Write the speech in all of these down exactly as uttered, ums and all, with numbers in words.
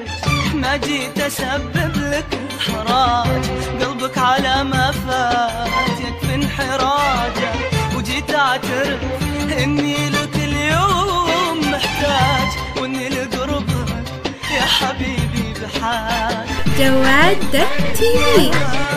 ما جيت أسبب لك الحراج، قلبك على ما فات يكفي انحراجه، وجيت أعترف إني لك اليوم محتاج، وإني لقربك يا حبيبي بحاج. جواد تي في.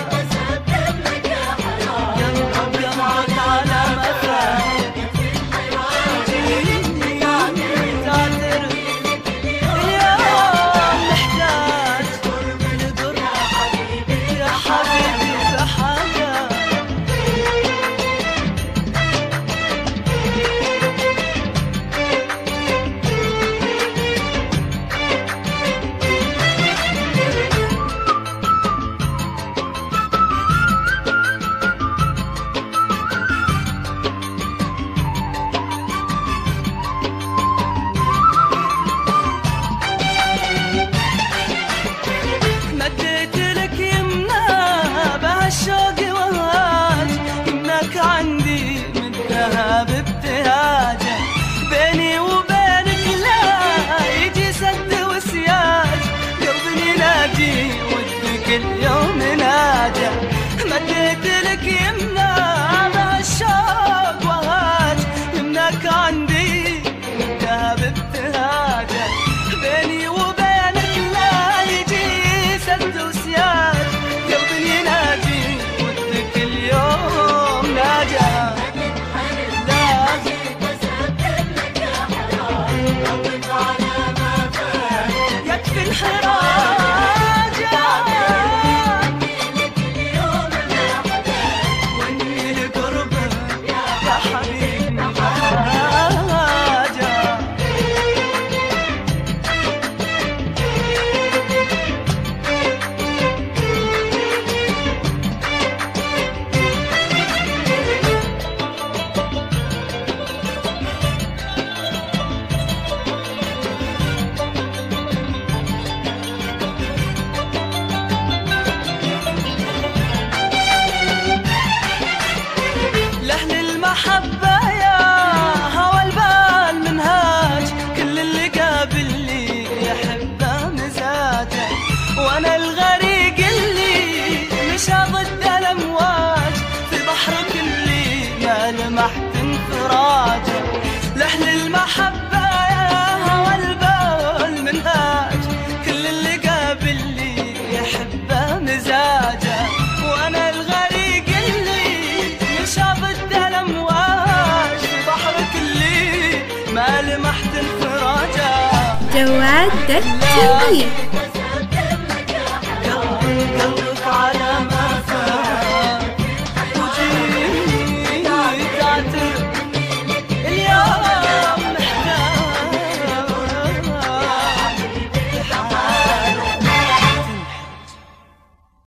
بابتهاجه بيني وبينك لا يجي سد وسياج، قلبي ينادي ودك اليوم ناجه، مديت لك يمنا بهالشوق وهاج، يمناك عندي منتهى بابتهاجه، بيني وبينك لا يجي سد وسياج، قلبي ينادي ودك اليوم ناجه. محبة يا هوى البال منهاج، كل اللي قابلني يحبه مزاجه، وانا الغريق اللي مشى ضد الامواج، في بحرك اللي ما لمحت انفراجه، لحن المحبة يا هوى البال منهاج، كل اللي قابلني يحبه مزاجه، وانا الغريق اللي مشى ضد الامواج، في بحرك اللي ما لمحت انفراجه. جواد تي في.